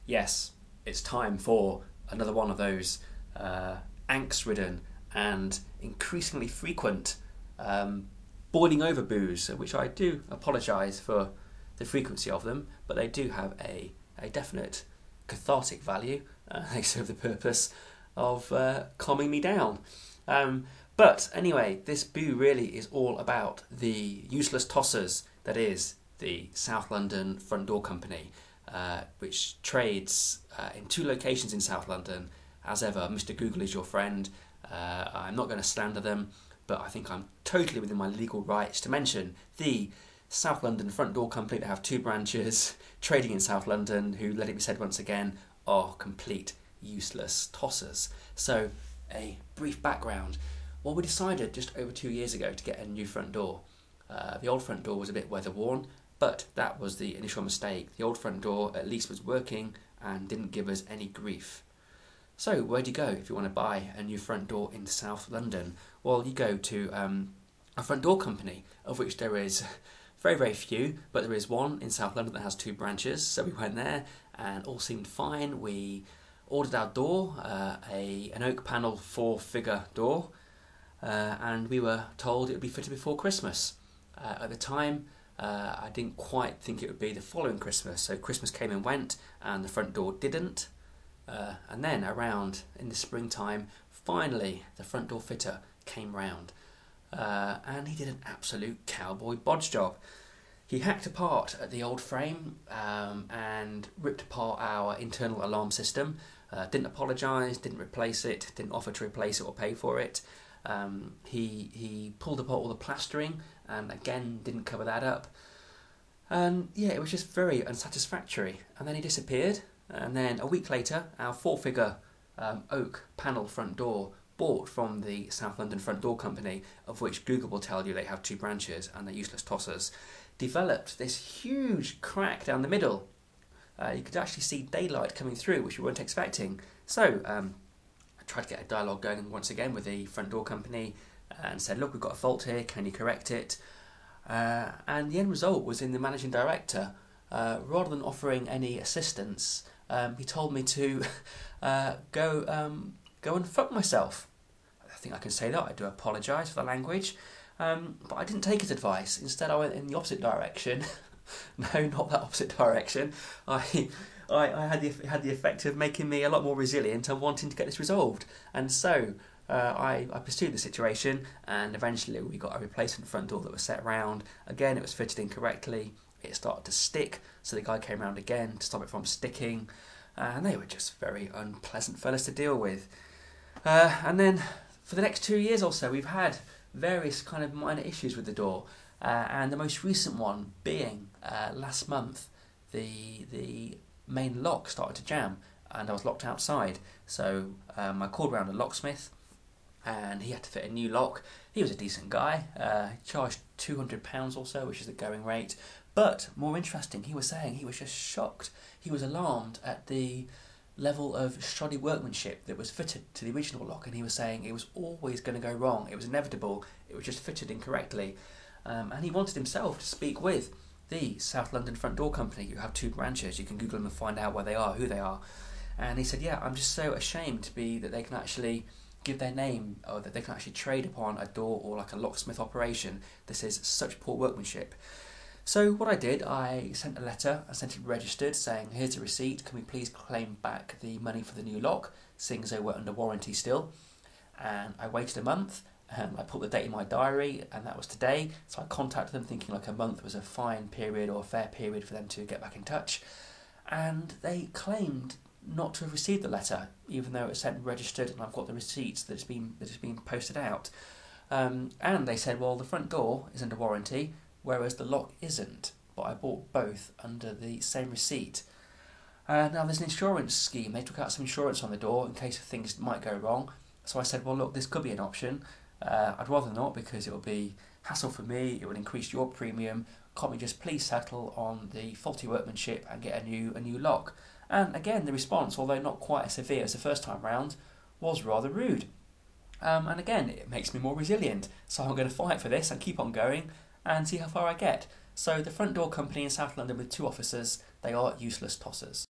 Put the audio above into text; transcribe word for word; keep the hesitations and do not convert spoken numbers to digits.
Yes, it's time for another one of those uh, angst-ridden and increasingly frequent um, boiling over boos, which I do apologise for the frequency of them, but they do have a, a definite cathartic value. Uh, they serve the purpose of uh, calming me down. Um, but anyway, this boo really is all about the useless tossers that is the South London Front Door Company, uh, which trades uh, in two locations in South London. As ever, Mister Google is your friend. Uh, I'm not going to slander them, but I think I'm totally within my legal rights to mention the South London Front Door Company that have two branches trading in South London, who, let it be said once again, are complete useless tossers. So, a brief background. Well, we decided just over two years ago to get a new front door. Uh, the old front door was a bit weather worn, but that was the initial mistake. The old front door at least was working and didn't give us any grief. So where do you go if you want to buy a new front door in South London? Well, you go to um, a front door company, of which there is very, very few, but there is one in South London that has two branches. So we went there and all seemed fine. We ordered our door, uh, a an oak panel four-figure door, uh, and we were told it would be fitted before Christmas. Uh, at the time, uh, I didn't quite think it would be the following Christmas, so Christmas came and went, and the front door didn't. Uh, and then around in the springtime, finally the front door fitter came round, uh, and he did an absolute cowboy bodge job. He hacked apart at the old frame um, and ripped apart our internal alarm system. Uh, didn't apologise, didn't replace it, didn't offer to replace it or pay for it. Um, he he pulled apart all the plastering and again didn't cover that up. And yeah, it was just very unsatisfactory. And then he disappeared. And then a week later, our four-figure um, oak panel front door, bought from the South London Front Door Company, of which Google will tell you they have two branches and they're useless tossers, developed this huge crack down the middle. Uh, you could actually see daylight coming through, which we weren't expecting. So um, I tried to get a dialogue going once again with the front door company and said, look, we've got a fault here, can you correct it? Uh, and the end result was in the managing director. Uh, rather than offering any assistance, um, he told me to uh, go um, go and fuck myself. I think I can say that. I do apologise for the language. Um, but I didn't take his advice. Instead, I went in the opposite direction. No, not that opposite direction. I, I, I had the had the effect of making me a lot more resilient and wanting to get this resolved. And so uh, I, I pursued the situation, and eventually we got a replacement front door that was set round. Again, it was fitted incorrectly. It started to stick, so the guy came round again to stop it from sticking. Uh, and they were just very unpleasant fellas to deal with. Uh, and then for the next two years or so, we've had various kind of minor issues with the door. Uh, and the most recent one being uh, last month, the the main lock started to jam and I was locked outside. So um, I called round a locksmith and he had to fit a new lock. He was a decent guy, uh, he charged two hundred pounds or so, which is the going rate. But more interesting, he was saying he was just shocked. He was alarmed at the level of shoddy workmanship that was fitted to the original lock, and he was saying it was always going to go wrong. It was inevitable. It was just fitted incorrectly. Um, and he wanted himself to speak with the South London Front Door Company, who have two branches. You can Google them and find out where they are, who they are. And he said, yeah, I'm just so ashamed to be that they can actually give their name, or that they can actually trade upon a door or like a locksmith operation. This is such poor workmanship. So what I did, I sent a letter, I sent it registered, saying, here's the receipt, can we please claim back the money for the new lock, seeing as though we're under warranty still. And I waited a month, and I put the date in my diary, and that was today. So I contacted them thinking like a month was a fine period or a fair period for them to get back in touch. And they claimed not to have received the letter, even though it was sent registered and I've got the receipts that it's been that it's been posted out. Um, and they said, well, the front door is under warranty, whereas the lock isn't, but I bought both under the same receipt. Uh, now there's an insurance scheme. They took out some insurance on the door in case things might go wrong. So I said, well, look, this could be an option. Uh, I'd rather not, because it will be hassle for me, it would increase your premium. Can't we just please settle on the faulty workmanship and get a new a new lock? And again, the response, although not quite as severe as the first time round, was rather rude. Um, and again, it makes me more resilient. So I'm going to fight for this and keep on going and see how far I get. So the Front Door Company in South London with two officers, they are useless tossers.